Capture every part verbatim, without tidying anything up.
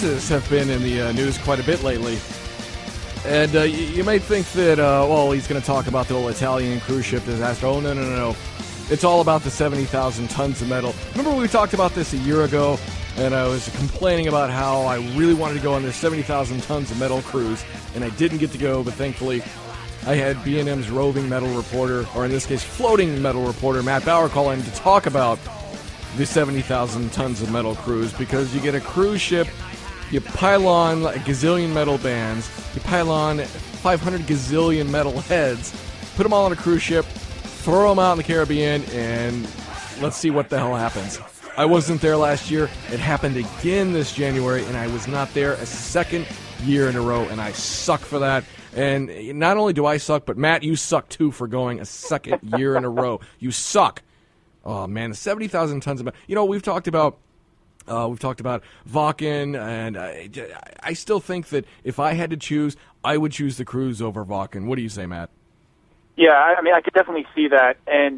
cruises have been in the uh, news quite a bit lately. And uh, you, you may think that, uh, well, he's going to talk about the old Italian cruise ship disaster. Oh, no, no, no, no. It's all about the seventy thousand tons of metal. Remember we talked about this a year ago, and I was complaining about how I really wanted to go on this seventy thousand tons of metal cruise, and I didn't get to go, but thankfully I had B and M's roving metal reporter, or in this case, floating metal reporter, Matt Bauer, call in to talk about the seventy thousand tons of metal cruise, because you get a cruise ship, you pile on a gazillion metal bands, you pile on five hundred gazillion metal heads, put them all on a cruise ship, throw them out in the Caribbean, and let's see what the hell happens. I wasn't there last year. It happened again this January, and I was not there a second year in a row, and I suck for that. And not only do I suck, but Matt, you suck too for going a second year in a row. You suck. Oh, man, the seventy thousand tons of... You know, we've talked about... Uh, we've talked about Vakken, and I, I still think that if I had to choose, I would choose the cruise over Vakken. What do you say, Matt? Yeah, I mean, I could definitely see that. And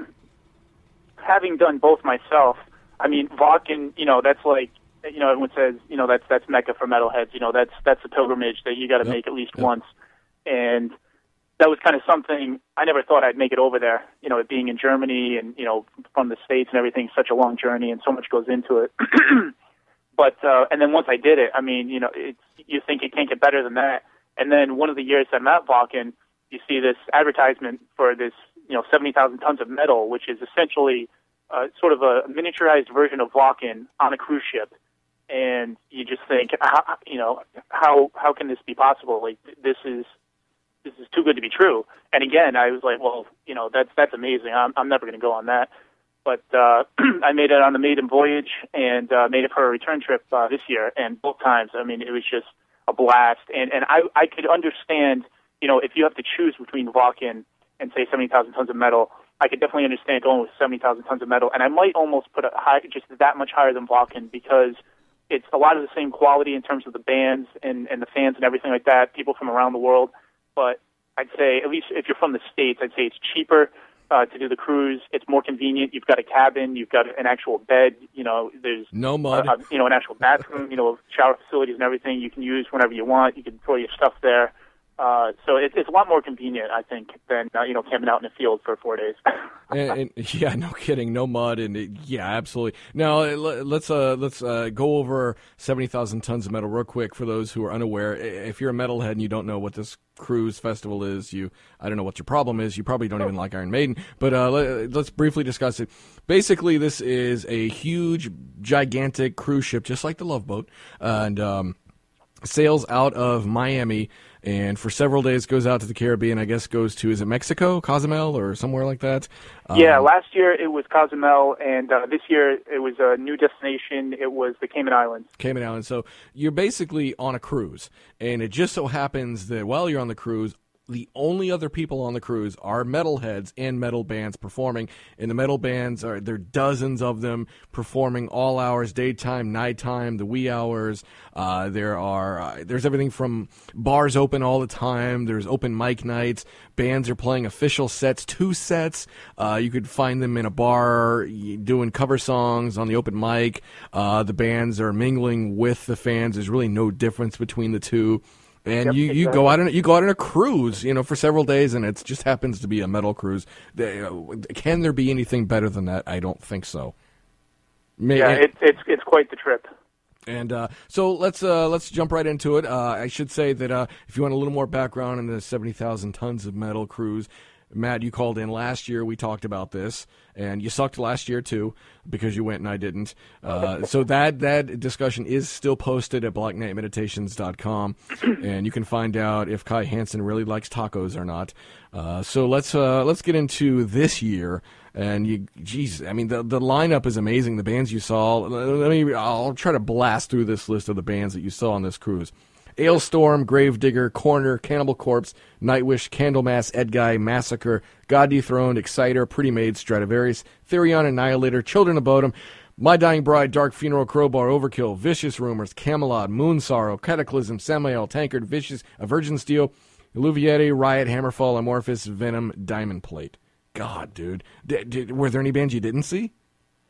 having done both myself, I mean, Vakken, you know, that's like, you know, everyone says, you know, that's that's Mecca for metalheads. You know, that's that's a pilgrimage that you got to yep. make at least yep. once. And that was kind of something I never thought I'd make it over there. You know, it being in Germany and, you know, from the States and everything, such a long journey and so much goes into it. But, uh, and then once I did it, I mean, you know, it's, you think it can't get better than that. And then one of the years I'm at Vakken, you see this advertisement for this, you know, seventy thousand tons of metal, which is essentially uh, sort of a miniaturized version of Vakken on a cruise ship. And you just think, how, you know, how how can this be possible? Like, this is this is too good to be true. And again, I was like, well, you know, that's that's amazing. I'm I'm never going to go on that. But uh, I made it on the maiden voyage and uh, made it for a return trip uh, this year. And both times, I mean, it was just a blast. And and I I could understand. You know, if you have to choose between Vakken and, say, seventy thousand tons of metal, I could definitely understand going with seventy thousand tons of metal. And I might almost put it high, just that much higher than Vakken, because it's a lot of the same quality in terms of the bands and, and the fans and everything like that, people from around the world. But I'd say, at least if you're from the States, I'd say it's cheaper uh, to do the cruise. It's more convenient. You've got a cabin. You've got an actual bed. You know, there's no mud. Uh, you know, an actual bathroom, you know, shower facilities and everything you can use whenever you want. You can throw your stuff there. Uh, so it, it's a lot more convenient, I think, than, uh, you know, camping out in a field for four days. and, and, yeah, no kidding, no mud, and it, yeah, absolutely. Now let's uh, let's uh, go over seventy thousand tons of metal real quick for those who are unaware. If you're a metalhead and you don't know what this cruise festival is, you I don't know what your problem is. You probably don't even like Iron Maiden, but uh, let, let's briefly discuss it. Basically, this is a huge, gigantic cruise ship, just like the Love Boat, and um, sails out of Miami. And for several days goes out to the Caribbean, I guess goes to, is it Mexico, Cozumel, or somewhere like that? Yeah, um, last year it was Cozumel, and uh, this year it was a new destination. It was the Cayman Islands. Cayman Islands. So you're basically on a cruise, and it just so happens that while you're on the cruise, the only other people on the cruise are metalheads and metal bands performing. And the metal bands, are there are dozens of them performing all hours, daytime, nighttime, the wee hours. Uh, there are uh, there's everything from bars open all the time. There's open mic nights. Bands are playing official sets, two sets. Uh, you could find them in a bar doing cover songs on the open mic. Uh, the bands are mingling with the fans. There's really no difference between the two. And yep, you, you exactly. go out on you go out on a cruise, you know, for several days, and it just happens to be a metal cruise. Can there be anything better than that? I don't think so. May, yeah, it's it's it's quite the trip. And uh, so let's uh, let's jump right into it. Uh, I should say that uh, if you want a little more background in the seventy thousand tons of metal cruise, Matt, you called in last year. We talked about this, and you sucked last year too because you went and I didn't. Uh, so that that discussion is still posted at black knight meditations dot com, and you can find out if Kai Hansen really likes tacos or not. Uh, so let's uh, let's get into this year. And you, geez, I mean the the lineup is amazing. The bands you saw. Let me. I'll try to blast through this list of the bands that you saw on this cruise. Ailstorm, Gravedigger, Corner, Cannibal Corpse, Nightwish, Candlemass, Edguy, Massacre, God Dethroned, Exciter, Pretty Maids, Stradivarius, Therion, Annihilator, Children of Bodom, My Dying Bride, Dark Funeral, Crowbar, Overkill, Vicious Rumors, Camelot, Moon Sorrow, Cataclysm, Samael, Tankard, Vicious, A Virgin Steel, Illuviete, Riot, Hammerfall, Amorphous, Venom, Diamond Plate. God, dude. D- d- were there any bands you didn't see?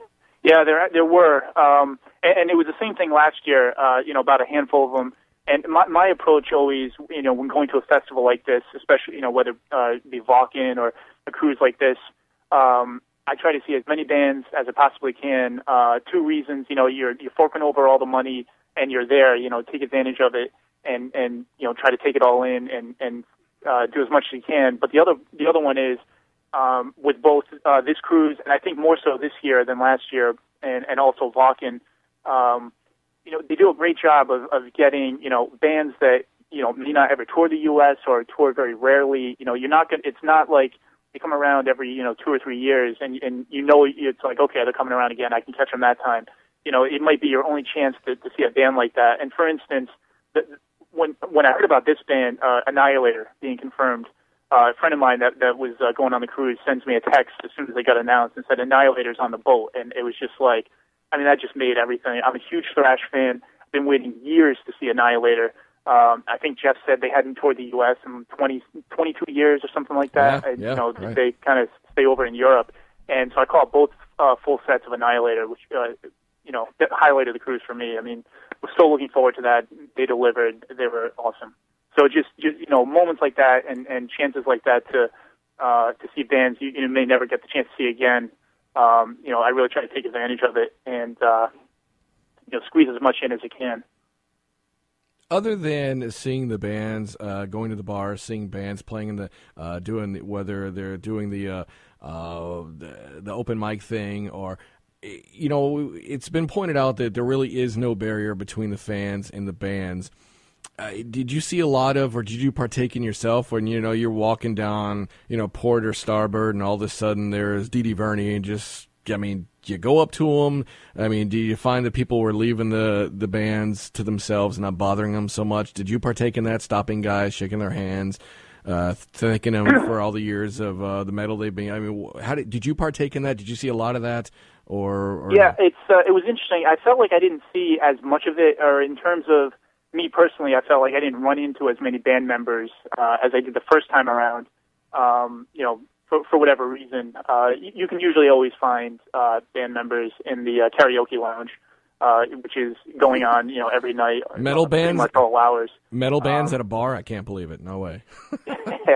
Yeah, there there were, um, and, and it was the same thing last year. Uh, you know, about a handful of them. And my my approach always, you know, when going to a festival like this, especially you know whether uh, it be Wacken or a cruise like this, um, I try to see as many bands as I possibly can. Uh, two reasons, you know, you're you're forking over all the money and you're there. You know, take advantage of it and and you know try to take it all in and and uh, do as much as you can. But the other the other one is. Um, with both uh, this cruise, and I think more so this year than last year, and, and also Wacken, um, you know, they do a great job of, of getting, you know, bands that, you know, may not ever tour the U S or tour very rarely. You know, you're not going to, it's not like they come around every, you know, two or three years, and, and you know, it's like, okay, they're coming around again, I can catch them that time. You know, it might be your only chance to, to see a band like that. And for instance, the, when, when I heard about this band, uh, Annihilator, being confirmed, Uh, a friend of mine that, that was uh, going on the cruise sends me a text as soon as they got announced and said Annihilator's on the boat. And it was just like, I mean, that just made everything. I'm a huge thrash fan. I've been waiting years to see Annihilator. Um, I think Jeff said they hadn't toured the U S in twenty, twenty-two years or something like that. Yeah, and, yeah, you know, right. they kind of stay over in Europe. And so I caught both uh, full sets of Annihilator, which, uh, you know, highlighted the cruise for me. I mean, we're still looking forward to that. They delivered. They were awesome. So just, just you know, moments like that and, and chances like that to uh, to see bands you, you may never get the chance to see again. Um, you know, I really try to take advantage of it and uh, you know squeeze as much in as I can. Other than seeing the bands, uh, going to the bar, seeing bands playing in the, uh, doing the, whether they're doing the, uh, uh, the the open mic thing, or you know, it's been pointed out that there really is no barrier between the fans and the bands. Uh, did you see a lot of, or did you partake in yourself when, you know, you're walking down, you know, Port or Starboard and all of a sudden there's Dee Dee Verney and just, I mean, do you go up to them? I mean, do you find that people were leaving the, the bands to themselves and not bothering them so much? Did you partake in that, stopping guys, shaking their hands, uh, thanking them for all the years of uh, the metal they've been? I mean, how did, did you partake in that? Did you see a lot of that? Or, or Yeah, it's uh, it was interesting. I felt like I didn't see as much of it, or in terms of me personally, I felt like I didn't run into as many band members uh, as I did the first time around. Um, you know, for, for whatever reason, uh, you, you can usually always find uh, band members in the uh, karaoke lounge, uh, which is going on, you know, every night. Metal uh, bands, pretty much all hours. Metal bands um, at a bar? I can't believe it. No way. Yeah,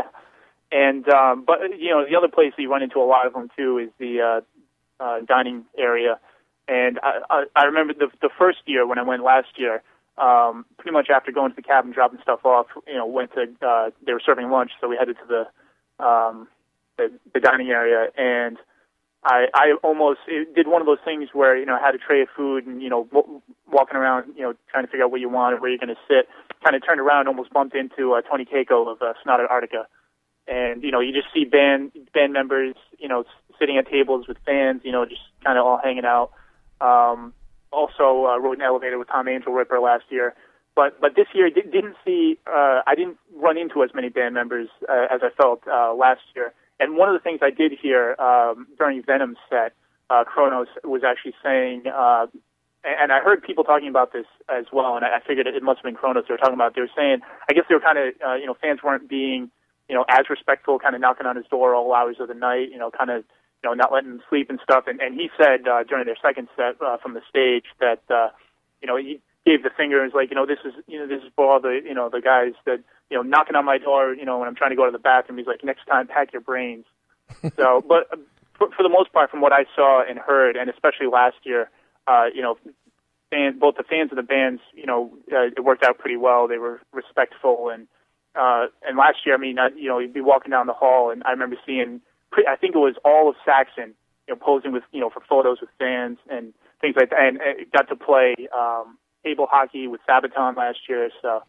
and um, but you know, the other place you run into a lot of them too is the uh, uh, dining area. And I, I, I remember the the first year when I went last year. Um, pretty much after going to the cabin, dropping stuff off, you know, went to, uh, they were serving lunch, so we headed to the, um, the, the dining area, and I, I almost it did one of those things where, you know, I had a tray of food and, you know, w- walking around, you know, trying to figure out what you want and where you're going to sit, kind of turned around, almost bumped into uh, Tony Keiko of uh, Snotted Arctica. And, you know, you just see band, band members, you know, sitting at tables with fans, you know, just kind of all hanging out. Um, Also uh, rode an elevator with Tom Angel Ripper last year, but but this year did, didn't see. Uh, I didn't run into as many band members uh, as I felt uh, last year. And one of the things I did hear um, during Venom's set, uh, Kronos was actually saying, uh, and I heard people talking about this as well. And I figured it must have been Kronos they were talking about. They were saying, I guess they were kind of, uh, you know, fans weren't being, you know, as respectful, kind of knocking on his door all hours of the night, you know, kind of. You know, not letting them sleep and stuff. And, and he said uh, during their second set uh, from the stage that, uh, you know, he gave the finger and was like, you know, this is, you know, this is for all the, you know, the guys that, you know, knocking on my door, you know, when I'm trying to go to the bathroom. He's like, next time, pack your brains. So, but for, for the most part, from what I saw and heard, and especially last year, uh, you know, fans, both the fans and the bands, you know, uh, it worked out pretty well. They were respectful. And, uh, and last year, I mean, I, you know, you'd be walking down the hall, and I remember seeing, I think it was all of Saxon, you know, posing with, you know, for photos with fans and things like that. And it got to play um, table hockey with Sabaton last year. So.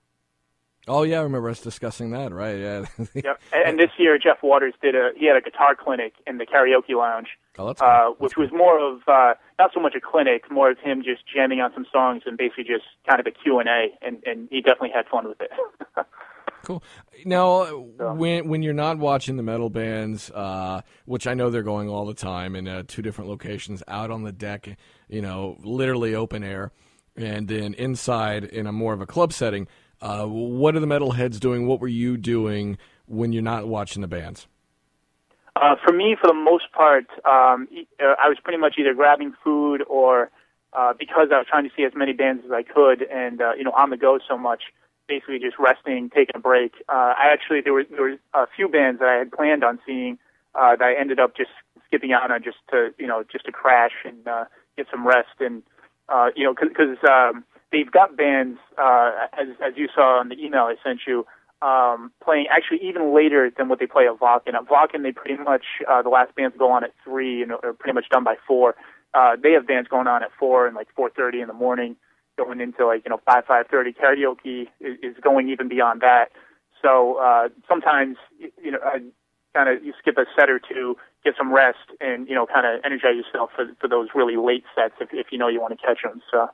Oh yeah, I remember us discussing that. Right? Yeah. Yep. And, and this year, Jeff Waters did a he had a guitar clinic in the karaoke lounge, oh, that's cool. uh, which was more of uh, not so much a clinic, more of him just jamming on some songs and basically just kind of a Q and A. And and he definitely had fun with it. Cool. Now, when when you're not watching the metal bands, uh, which I know they're going all the time in uh, two different locations, out on the deck, you know, literally open air, and then inside in a more of a club setting, uh, what are the metal heads doing? What were you doing when you're not watching the bands? Uh, for me, for the most part, um, uh, I was pretty much either grabbing food or uh, because I was trying to see as many bands as I could, and uh, you know, on the go so much, basically just resting, taking a break. Uh, I actually there were there were a few bands that I had planned on seeing uh, that I ended up just skipping out on just to you know just to crash and uh, get some rest, and uh, you know because um, they've got bands uh, as as you saw on the email I sent you. Um, playing actually even later than what they play at Wacken. At Wacken, they pretty much, uh, the last bands go on at three and are pretty much done by four. Uh, they have bands going on at four and like four thirty in the morning, going into like, you know, five, five thirty. Karaoke is, is going even beyond that. So, uh, sometimes, you know, I kind of, you skip a set or two, get some rest and, you know, kind of energize yourself for, for those really late sets if, if you know you want to catch them. So,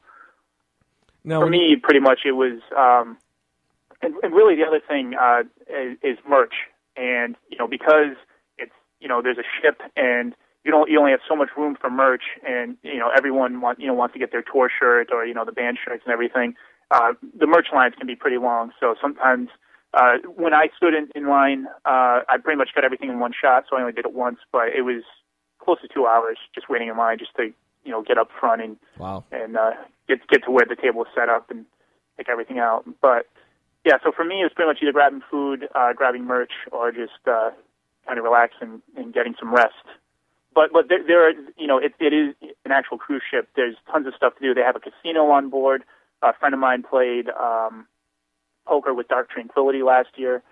now, for me, pretty much it was, um, And, and really, the other thing uh, is, is merch, and you know because it's you know there's a ship, and you don't you only have so much room for merch, and you know everyone want you know wants to get their tour shirt or you know the band shirts and everything. Uh, the merch lines can be pretty long, so sometimes uh, when I stood in, in line, uh, I pretty much got everything in one shot, so I only did it once, but it was close to two hours just waiting in line just to you know get up front and wow. and uh, get get to where the table is set up and pick everything out, but. Yeah, so for me, it was pretty much either grabbing food, uh, grabbing merch, or just uh, kind of relaxing and getting some rest. But but there, there are, you know, it, it is an actual cruise ship. There's tons of stuff to do. They have a casino on board. A friend of mine played um, poker with Dark Tranquillity last year.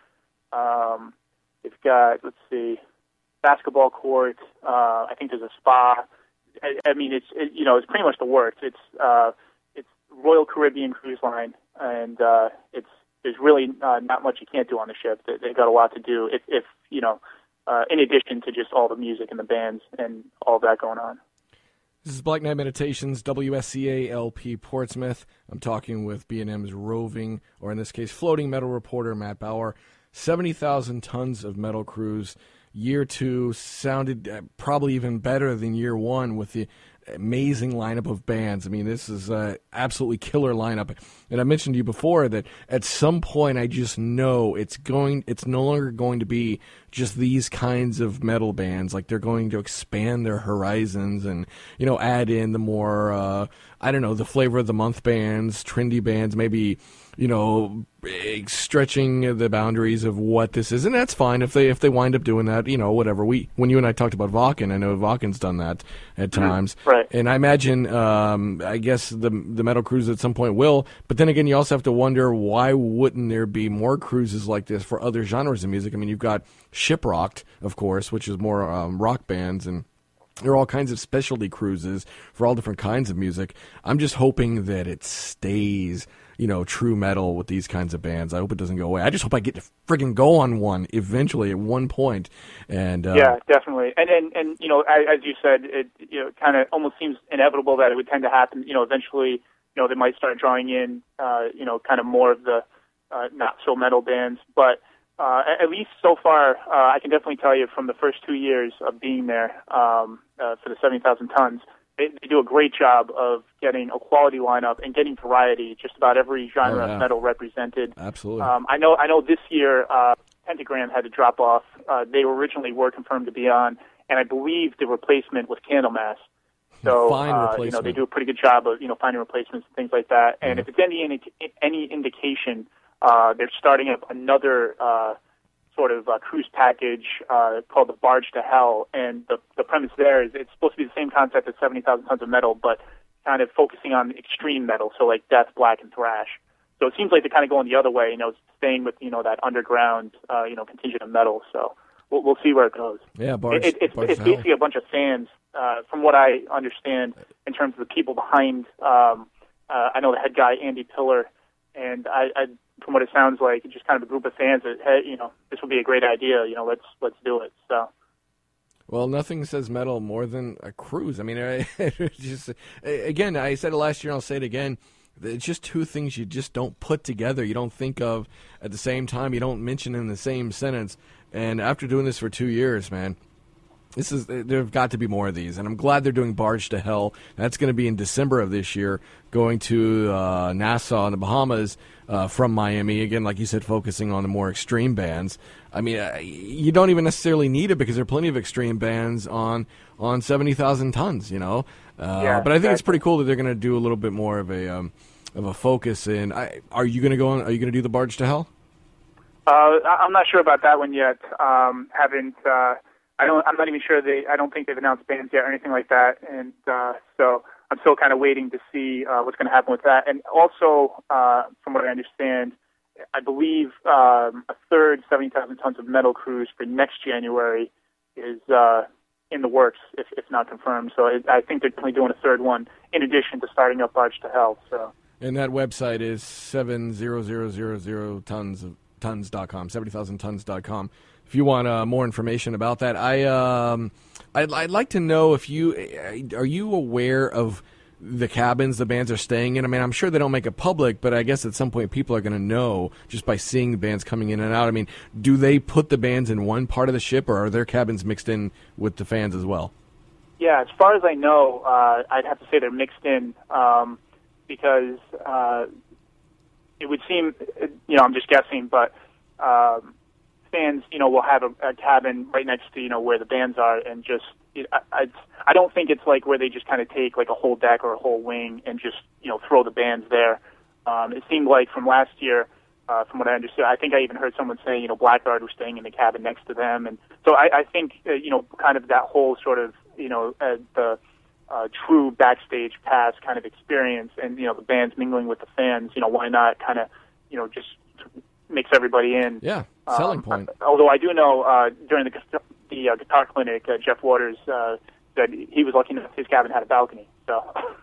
Um, they've got, let's see, basketball court. Uh, I think there's a spa. I, I mean, it's it, you know, it's pretty much the works. It's uh, it's Royal Caribbean Cruise Line, and uh, it's there's really uh, not much you can't do on the ship. They, they've got a lot to do if, if you know, uh, in addition to just all the music and the bands and all that going on. This is Black Knight Meditations, W S C A L P Portsmouth. I'm talking with B and M's roving, or in this case, floating metal reporter Matt Bauer. seventy thousand tons of metal cruise. Year two sounded uh, probably even better than year one with the amazing lineup of bands. I mean, this is an absolutely killer lineup. And I mentioned to you before that at some point I just know it's going. It's no longer going to be just these kinds of metal bands. Like they're going to expand their horizons and, you know, add in the more, uh, I don't know, the flavor of the month bands, trendy bands, maybe, you know, stretching the boundaries of what this is, and that's fine if they if they wind up doing that. You know, whatever. We when you and I talked about Wacken, I know Wacken's done that at times, right? And I imagine, um, I guess the the metal cruise at some point will. But then again, you also have to wonder why wouldn't there be more cruises like this for other genres of music? I mean, you've got Shiprocked, of course, which is more um, rock bands, and there are all kinds of specialty cruises for all different kinds of music. I'm just hoping that it stays, you know, true metal with these kinds of bands. I hope it doesn't go away. I just hope I get to friggin' go on one eventually at one point. And uh, yeah, definitely. And, and and you know, as you said, it you know kind of almost seems inevitable that it would tend to happen. You know, eventually, you know, they might start drawing in, uh, you know, kind of more of the uh, not so metal bands. But uh, at least so far, uh, I can definitely tell you from the first two years of being there um, uh, for the seventy thousand tons. They, they do a great job of getting a quality lineup and getting variety, just about every genre oh, yeah. of metal represented. Absolutely. Um, I know. I know. This year, uh, Pentagram had to drop off. Uh, they originally were confirmed to be on, and I believe the replacement was Candlemass. So, Fine uh, replacement. you know, they do a pretty good job of you know finding replacements and things like that. And mm-hmm. if it's any any indication, uh, they're starting up another. Uh, sort of uh, cruise package uh, called the Barge to Hell, and the the premise there is it's supposed to be the same concept as seventy thousand tons of metal, but kind of focusing on extreme metal, so like death, black, and thrash. So it seems like they're kind of going the other way, you know, staying with you know that underground, uh, you know, contingent of metal. So we'll we'll see where it goes. Yeah, Barge. It, it, it's Barge it's basically a bunch of fans, uh, from what I understand, in terms of the people behind. Um, uh, I know the head guy Andy Pillar, and I. I from what it sounds like, just kind of a group of fans that, hey, you know, this would be a great idea. You know, let's let's do it. So, well, nothing says metal more than a cruise. I mean, I, just again, I said it last year, and I'll say it again. It's just two things you just don't put together. You don't think of at the same time. You don't mention in the same sentence. And after doing this for two years, man, This is there have got to be more of these, and I'm glad they're doing Barge to Hell. That's going to be in December of this year, going to uh, Nassau in the Bahamas uh, from Miami. Again, like you said, focusing on the more extreme bands. I mean, uh, you don't even necessarily need it because there are plenty of extreme bands on on seventy thousand tons. You know, uh, yeah, but I think exactly. it's pretty cool that they're going to do a little bit more of a um, of a focus. In, I, are you going to go on? Are you going to do the Barge to Hell? Uh, I'm not sure about that one yet. Um, haven't. Uh, I don't. I'm not even sure they. I don't think they've announced bands yet or anything like that. And uh, so I'm still kind of waiting to see uh, what's going to happen with that. And also, uh, from what I understand, I believe um, a third seventy thousand tons of metal cruise for next January is uh, in the works, if, if not confirmed. So it, I think they're definitely doing a third one in addition to starting up Barge to Hell. So. And that website is seven thousand tons of tons dot com, seventy thousand tons dot com. If you want uh, more information about that, I um, I'd, I'd like to know if you are you aware of the cabins the bands are staying in. I mean, I'm sure they don't make it public, but I guess at some point people are going to know just by seeing the bands coming in and out. I mean, do they put the bands in one part of the ship, or are their cabins mixed in with the fans as well? Yeah, as far as I know, uh, I'd have to say they're mixed in um, because uh, it would seem, you know, I'm just guessing, but um, fans, you know, will have a, a cabin right next to, you know, where the bands are, and just, it, I, I, I don't think it's like where they just kind of take like a whole deck or a whole wing and just, you know, throw the bands there. Um, it seemed like from last year, uh, from what I understood, I think I even heard someone saying, you know, Blackguard was staying in the cabin next to them, and so I, I think, uh, you know, kind of that whole sort of, you know, uh, the uh, true backstage pass kind of experience, and you know, the bands mingling with the fans. You know, why not kind of, you know, just mix everybody in? Yeah, selling um, point. Although I do know uh, during the the uh, guitar clinic, uh, Jeff Waters uh, said he was lucky enough his cabin had a balcony. So.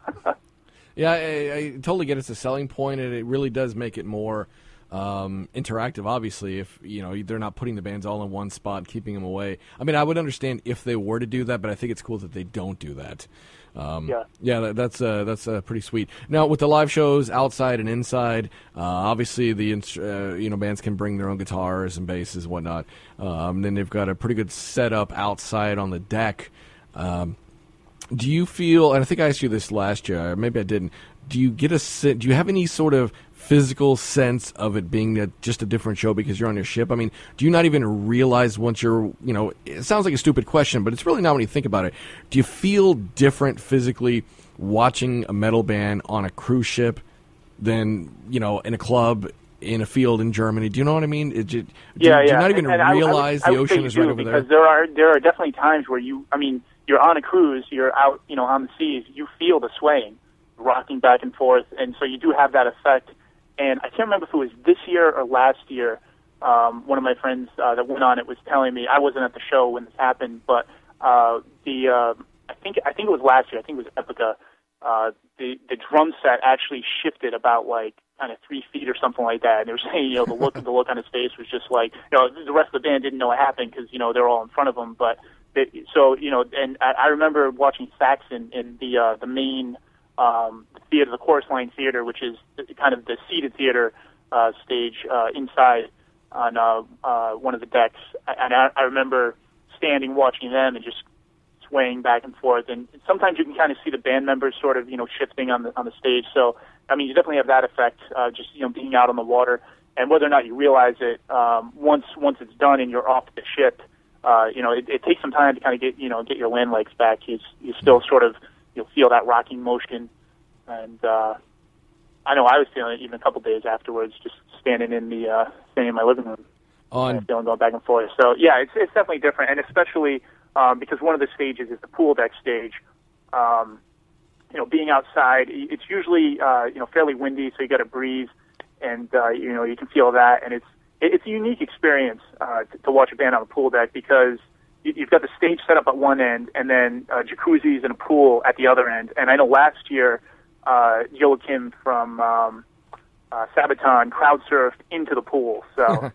Yeah, I, I totally get it's a selling point, and it really does make it more um, interactive. Obviously, if you know they're not putting the bands all in one spot, keeping them away. I mean, I would understand if they were to do that, but I think it's cool that they don't do that. Um, yeah, yeah, that, that's uh, that's uh, pretty sweet. Now, with the live shows outside and inside, uh, obviously the uh, you know bands can bring their own guitars and basses and whatnot. Um, then they've got a pretty good setup outside on the deck. Um, Do you feel, and I think I asked you this last year, or maybe I didn't, do you get a, do you have any sort of physical sense of it being a, just a different show because you're on your ship? I mean, do you not even realize once you're, you know, it sounds like a stupid question, but it's really not when you think about it. Do you feel different physically watching a metal band on a cruise ship than, you know, in a club in a field in Germany? Do you know what I mean? It, do, yeah, do yeah. you not even and, and realize I would, the I would ocean say is you right do, over because there? there are there are definitely times where you, I mean, you're on a cruise, you're out, you know, on the seas, you feel the swaying, rocking back and forth, and so you do have that effect. And I can't remember if it was this year or last year. Um, one of my friends uh, that went on it was telling me, I wasn't at the show when this happened, but uh, the uh, I think I think it was last year. I think it was Epica. Uh, the the drum set actually shifted about like kind of three feet or something like that. And they were saying, you know, the look the look on his face was just like, you know, the rest of the band didn't know what happened because you know they're all in front of him, but. So, you know, and I, I remember watching Saxon in the uh, the main um, theater, the Chorus Line Theater, which is kind of the seated theater uh, stage uh, inside on uh, uh, one of the decks. And I, I remember standing watching them and just swaying back and forth. And sometimes you can kind of see the band members sort of, you know, shifting on the on the stage. So, I mean, you definitely have that effect, uh, just, you know, being out on the water. And whether or not you realize it, um, once once it's done and you're off the ship, Uh, you know, it, it takes some time to kind of get, you know, get your land legs back. You, you still sort of, you'll feel that rocking motion. And, uh, I know I was feeling it even a couple days afterwards, just standing in the, uh, standing in my living room. On and feeling going back and forth. So, yeah, it's, it's definitely different. And especially, um, because one of the stages is the pool deck stage. Um, you know, being outside, it's usually, uh, you know, fairly windy, so you got a breeze and, uh, you know, you can feel that. And it's, It's a unique experience uh, to, to watch a band on a pool deck because you, you've got the stage set up at one end and then uh, jacuzzis and a pool at the other end. And I know last year, uh, Joachim from um, uh, Sabaton crowd surfed into the pool. So,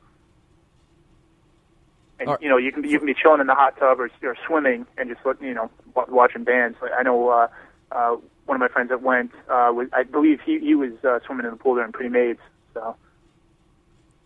and you know, you can be, you can be chilling in the hot tub or, or swimming and just you know watching bands. I know uh, uh, one of my friends that went uh, was I believe he he was uh, swimming in the pool during Pretty Maids. So.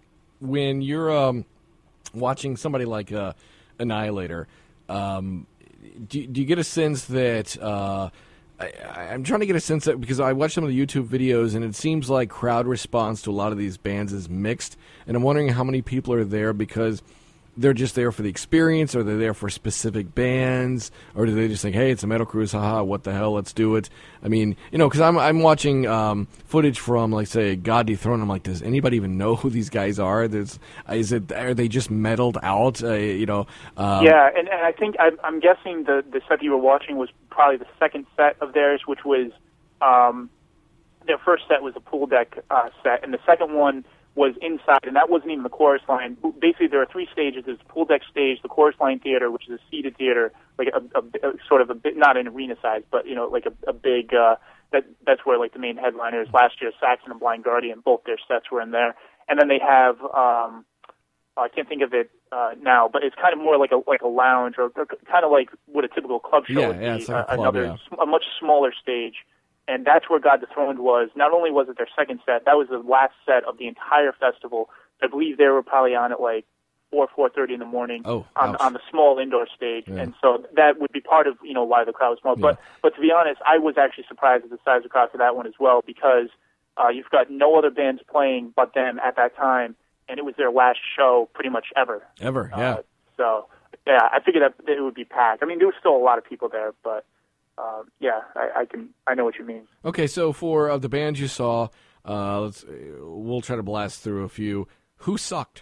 When you're um, watching somebody like uh, Annihilator, um, do, do you get a sense that uh, I, I'm trying to get a sense that because I watched some of the YouTube videos and it seems like crowd response to a lot of these bands is mixed, and I'm wondering how many people are there because they're just there for the experience, or they're there for specific bands, or do they just think, hey, it's a metal cruise, haha, what the hell, let's do it. I mean, you know, because I'm I'm watching um, footage from, like, say, God Dethroned. I'm like, does anybody even know who these guys are? There's, is it, are they just meddled out? Uh, you know? Um, yeah, and, and I think I'm, I'm guessing the the set you were watching was probably the second set of theirs, which was um, their first set was a pool deck uh, set, and the second one was inside, and that wasn't even the chorus line. Basically, there are three stages. There's the pool deck stage, the chorus line theater, which is a seated theater, like a, a, a sort of a bit, not an arena size, but, you know, like a, a big, uh, that that's where, like, the main headliners, last year, Saxon and Blind Guardian, both their sets were in there. And then they have, um, I can't think of it uh, now, but it's kind of more like a like a lounge, or, or kind of like what a typical club show Yeah, would yeah, be, it's like a uh, club, another, yeah. a much smaller stage. And that's where God Dethroned was. Not only was it their second set, that was the last set of the entire festival. I believe they were probably on at like four, four thirty in the morning oh, on, on the small indoor stage. Yeah. And so that would be part of, you know, why the crowd was small. Yeah. But but to be honest, I was actually surprised at the size of the crowd for that one as well, because uh, you've got no other bands playing but them at that time, and it was their last show pretty much ever. Ever, yeah. Uh, so, yeah, I figured that it would be packed. I mean, there was still a lot of people there, but Uh, yeah, I, I can. I know what you mean. Okay, so for uh, the bands you saw, uh, let's we'll try to blast through a few. Who sucked?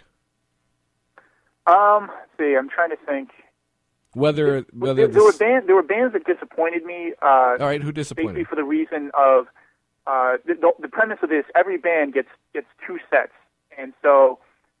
Um, let's see, I'm trying to think. Whether whether there, there this... were bands, there were bands that disappointed me. Uh, All right, who disappointed? Basically, for the reason of uh, the, the premise of this: every band gets gets two sets, and so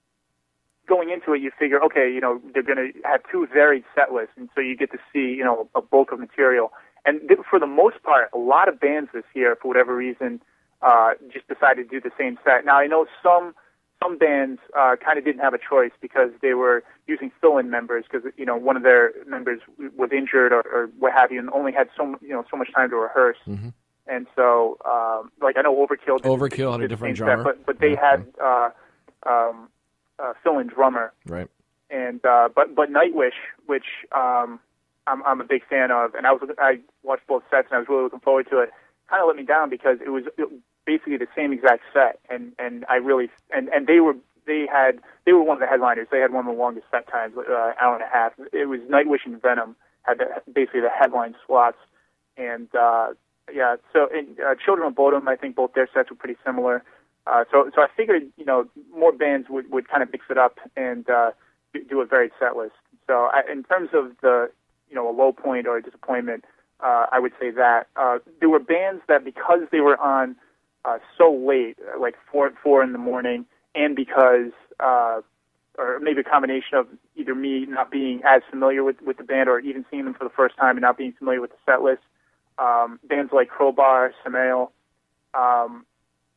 going into it, you figure, okay, you know, they're going to have two varied set lists, and so you get to see, you know, a bulk of material. And th- for the most part, a lot of bands this year, for whatever reason, uh, just decided to do the same set. Now, I know some some bands uh, kind of didn't have a choice because they were using fill-in members because, you know, one of their members was injured or, or what have you, and only had so you know so much time to rehearse. Mm-hmm. And so, um, like I know Overkill did, Overkill had a did the different same drummer, set, but but they yeah. had uh, um, uh, fill-in drummer. Right. And uh, but but Nightwish, which um, I'm I'm a big fan of, and I was I watched both sets and I was really looking forward to it. Kind of let me down because it was basically the same exact set, and, and I really and, and they were they had they were one of the headliners. They had one of the longest set times, uh, hour and a half. It was Nightwish and Venom had the, basically the headline slots, and uh, yeah. So in, uh, Children of Bodom, I think both their sets were pretty similar. Uh, so so I figured you know more bands would, would kind of mix it up and uh, do a varied set list. So I, in terms of the you know a low point or a disappointment, uh, I would say that uh, there were bands that because they were on uh, so late, like four four in the morning, and because uh, or maybe a combination of either me not being as familiar with, with the band or even seeing them for the first time and not being familiar with the set list, um, bands like Crowbar, Samael, um,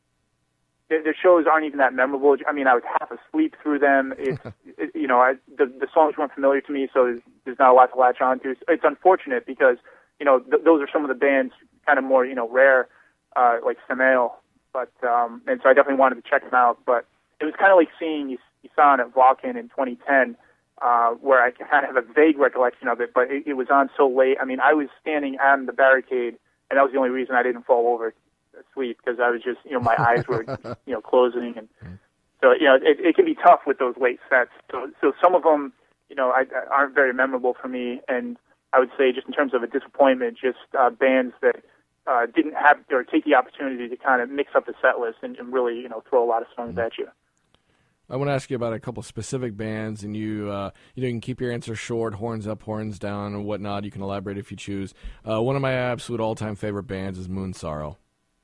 their, their shows aren't even that memorable. I mean, I was half asleep through them. It's, it, you know, I, the, the songs weren't familiar to me, so there's, there's not a lot to latch on to. It's unfortunate because, you know, th- those are some of the bands kind of more, you know, rare, uh, like Samael. But, um, and so I definitely wanted to check them out. But it was kind of like seeing you, you saw it at Vulcan in twenty ten, uh, where I kind of have a vague recollection of it, but it, it was on so late. I mean, I was standing on the barricade, and that was the only reason I didn't fall over asleep, because I was just, you know, my eyes were, you know, closing. And so, you know, it, it can be tough with those late sets. So, so some of them, you know, I, aren't very memorable for me. And I would say just in terms of a disappointment, just uh, bands that uh, didn't have or take the opportunity to kind of mix up the set list and, and really, you know, throw a lot of songs mm-hmm. at you. I want to ask you about a couple specific bands, and you, uh, you know, you can keep your answer short, horns up, horns down, and whatnot. You can elaborate if you choose. Uh, one of my absolute all-time favorite bands is Moon Sorrow.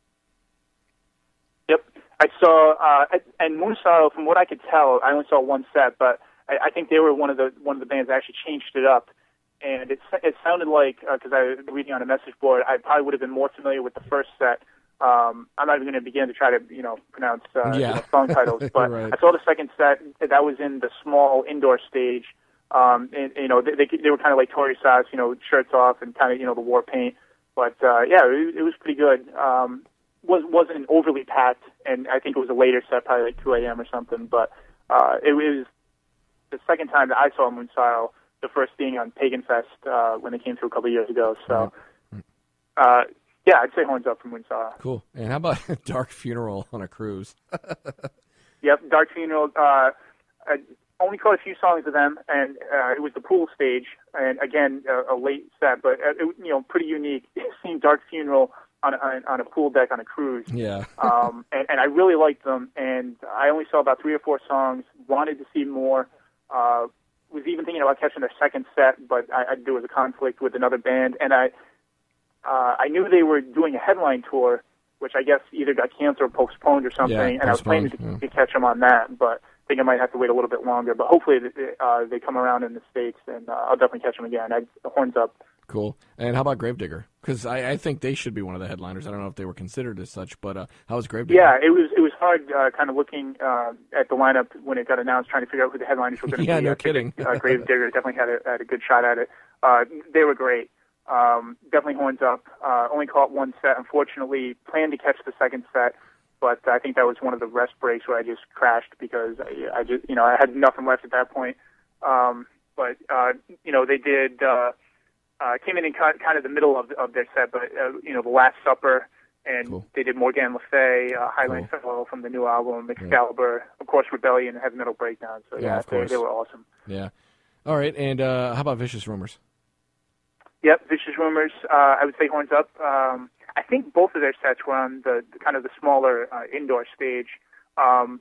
Yep, I saw, uh, and Moon Sorrow. From what I could tell, I only saw one set, but I, I think they were one of the one of the bands that actually changed it up. And it it sounded like, because uh, I was reading on a message board, I probably would have been more familiar with the first set. Um, I'm not even going to begin to try to, you know, pronounce uh, yeah. you know, song titles, but right. I saw the second set. That was in the small indoor stage. Um, and, you know, they, they, they were kind of like Tory Sauce, you know, shirts off and kind of, you know, the war paint. But, uh, yeah, it, it was pretty good. Um, was, wasn't overly packed, and I think it was a later set, probably like two a.m. or something. But uh, it was the second time that I saw Moon Sorrow the first being on Pagan Fest uh, when they came through a couple of years ago. So, uh, yeah, I'd say horns up from Winsor. Cool. And how about Dark Funeral on a cruise? Yep, Dark Funeral. Uh, I only caught a few songs of them, and uh, it was the pool stage. And again, a, a late set, but uh, it, you know, pretty unique. Seeing Dark Funeral on a, on a pool deck on a cruise. Yeah. um, and, and I really liked them. And I only saw about three or four songs. Wanted to see more. Uh, was even thinking about catching their second set, but I, I, there was a conflict with another band, and I uh, I knew they were doing a headline tour, which I guess either got canceled or postponed or something, yeah, and I was planning to, yeah. to catch them on that, but I think I might have to wait a little bit longer. But hopefully they, uh, they come around in the States, and uh, I'll definitely catch them again. I, the horns up. Cool. And how about Gravedigger? Because I, I think they should be one of the headliners. I don't know if they were considered as such, but uh, how was Gravedigger? Yeah, it was it was hard uh, kind of looking uh, at the lineup when it got announced, trying to figure out who the headliners were going to yeah, be. no I kidding. uh, Gravedigger definitely had a, had a good shot at it. Uh, they were great. Um, definitely horns up. Uh, only caught one set, unfortunately. Planned to catch the second set, but I think that was one of the rest breaks where I just crashed because I, I just, you know, I had nothing left at that point. Um, but uh, you know, they did. Uh, Uh, came in in kind of the middle of, of their set, but, uh, you know, The Last Supper, and cool. they did Morgan Le Fay, uh, Highland cool. Fellow from the new album, Excalibur, yeah. of course, Rebellion, Heavy Metal Breakdown. So, yeah, yeah they, they were awesome. Yeah. All right, and uh, how about Vicious Rumors? Yep, Vicious Rumors, uh, I would say horns up. Um, I think both of their sets were on the, the kind of the smaller uh, indoor stage. Um,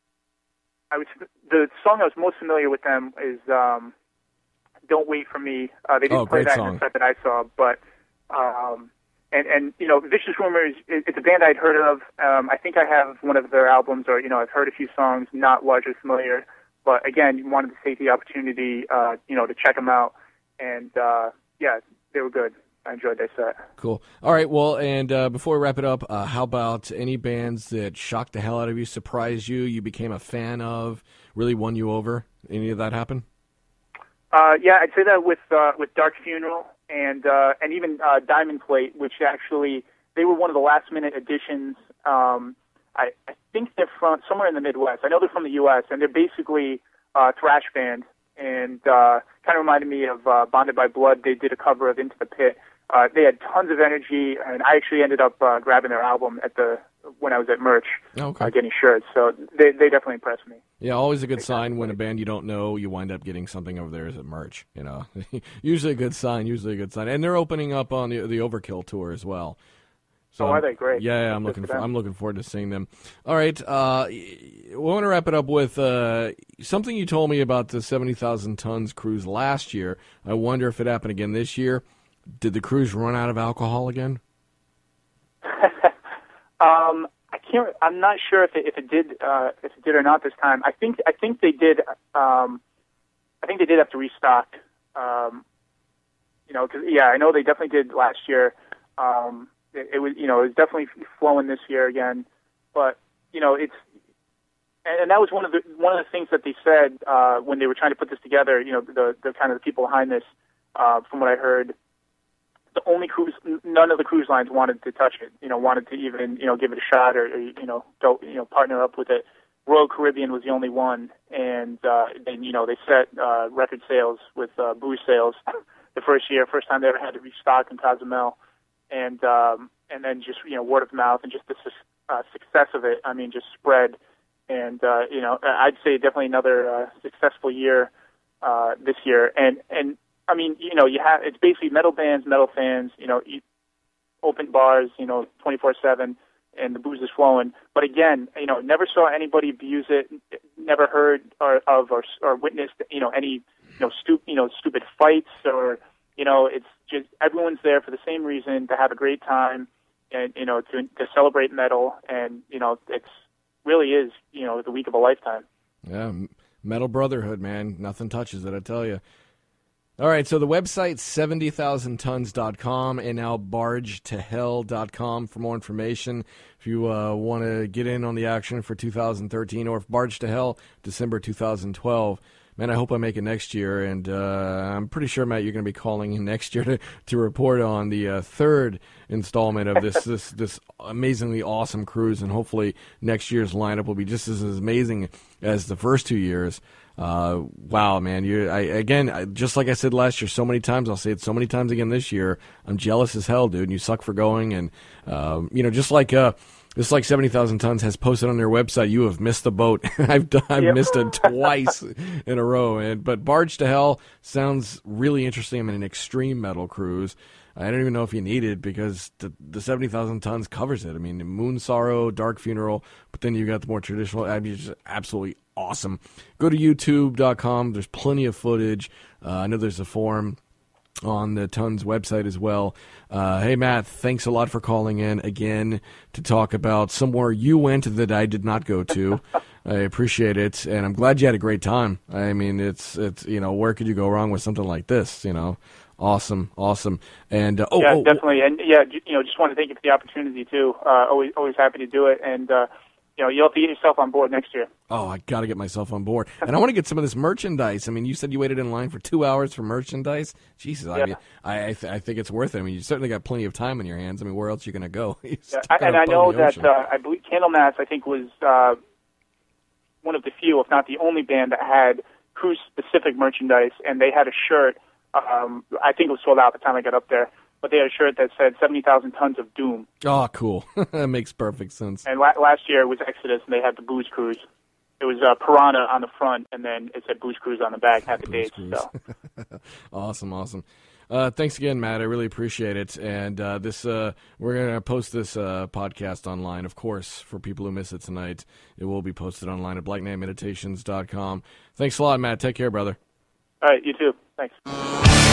I was the song I was most familiar with them is... Um, Don't Wait for Me. Uh, they didn't oh, play that song. in the set that I saw, but um, and and you know, Vicious Rumors. It, it's a band I'd heard of. Um, I think I have one of their albums, or you know, I've heard a few songs, not largely familiar. But again, you wanted to take the opportunity, uh, you know, to check them out, and uh, yeah, they were good. I enjoyed their set. Cool. All right. Well, and uh, before we wrap it up, uh, how about any bands that shocked the hell out of you, surprised you, you became a fan of, really won you over? Any of that happen? Uh, yeah, I'd say that with uh, with Dark Funeral and uh, and even uh, Diamond Plate, which actually they were one of the last minute additions. Um, I, I think they're from somewhere in the Midwest. I know they're from the U S and they're basically a thrash band, and uh, kind of reminded me of uh, Bonded by Blood. They did a cover of Into the Pit. Uh, they had tons of energy, and I actually ended up uh, grabbing their album at the when I was at Merch, okay. uh, getting shirts. So they they definitely impressed me. Yeah, always a good sign when a band you don't know, you wind up getting something over there as at Merch. You know, usually a good sign. Usually a good sign. And they're opening up on the the Overkill tour as well. So oh, are they great? Yeah, yeah I'm looking for, I'm looking forward to seeing them. All right, uh, we want to wrap it up with uh, something you told me about the seventy thousand tons cruise last year. I wonder if it happened again this year. Did the cruise run out of alcohol again? um, I can't. I'm not sure if it, if it did uh, if it did or not this time. I think I think they did. Um, I think they did have to restock. Um, you know, because yeah, I know they definitely did last year. Um, it, it was you know it was definitely flowing this year again, but you know it's. And that was one of the one of the things that they said uh, when they were trying to put this together. You know, the the kind of the people behind this, uh, from what I heard. The only cruise, none of the cruise lines wanted to touch it. You know, wanted to even you know give it a shot or, or you know go you know partner up with it. Royal Caribbean was the only one, and uh, then you know they set uh, record sales with uh, booze sales the first year, first time they ever had to restock in Cozumel, and um, and then just you know word of mouth and just the uh, success of it. I mean, just spread, and uh, you know I'd say definitely another uh, successful year uh, this year, and and. I mean, you know, you have it's basically metal bands, metal fans, you know, you, open bars, you know, twenty-four seven, and the booze is flowing. But again, you know, never saw anybody abuse it, never heard or, of or, or witnessed, you know, any, you know, stu- you know, stupid fights or, you know, it's just everyone's there for the same reason, to have a great time and, you know, to to celebrate metal. And, you know, it's really is, you know, the week of a lifetime. Yeah, metal brotherhood, man. Nothing touches it, I tell you. All right, so the website seventy thousand tons dot com and now barge to hell dot com for more information. If you uh, want to get in on the action for two thousand thirteen, or if Barge to Hell, December two thousand twelve. man, I hope I make it next year. And uh, I'm pretty sure, Matt, you're going to be calling in next year to, to report on the uh, third installment of this this this amazingly awesome cruise. And hopefully next year's lineup will be just as amazing as the first two years. Uh, wow, man! You, I again, I, just like I said last year, so many times. I'll say it so many times again this year. I'm jealous as hell, dude. And you suck for going, and um, you know, just like uh, just like seventy thousand tons has posted on their website, you have missed the boat. I've done, I've yep. missed it twice in a row. And but Barge to Hell sounds really interesting. I mean, an extreme metal cruise. I don't even know if you need it because the, the seventy thousand tons covers it. I mean, Moon Sorrow, Dark Funeral, but then you got the more traditional. I mean, just absolutely awesome. Go to YouTube dot com. There's plenty of footage. Uh, I know there's a forum on the Tons website as well. Uh, hey, Matt, thanks a lot for calling in again to talk about somewhere you went that I did not go to. I appreciate it, and I'm glad you had a great time. I mean, it's, it's you know, where could you go wrong with something like this, you know? Awesome, awesome, and uh, oh, yeah, oh, definitely, and yeah, you know, just want to thank you for the opportunity too. Uh, always, always happy to do it, and uh, you know, you'll have to get yourself on board next year. Oh, I got to get myself on board, and I want to get some of this merchandise. I mean, you said you waited in line for two hours for merchandise. Jesus, yeah. I mean, I I, th- I think it's worth it. I mean, you certainly got plenty of time in your hands. I mean, where else are you going to go? Yeah, I, and I know that uh, I believe Candlemass, I think, was uh, one of the few, if not the only band that had cruise-specific merchandise, and they had a shirt. Um, I think it was sold out at the time I got up there, but they had a shirt that said seventy thousand tons of doom. Oh, cool. That makes perfect sense. And la- last year it was Exodus, and they had the Booze Cruise. It was uh, Piranha on the front, and then it said Booze Cruise on the back, had the dates. So. Awesome, awesome. Uh, thanks again, Matt. I really appreciate it. And uh, this, uh, we're going to post this uh, podcast online, of course, for people who miss it tonight. It will be posted online at black knight meditations dot com. Thanks a lot, Matt. Take care, brother. All right, you too. Thanks.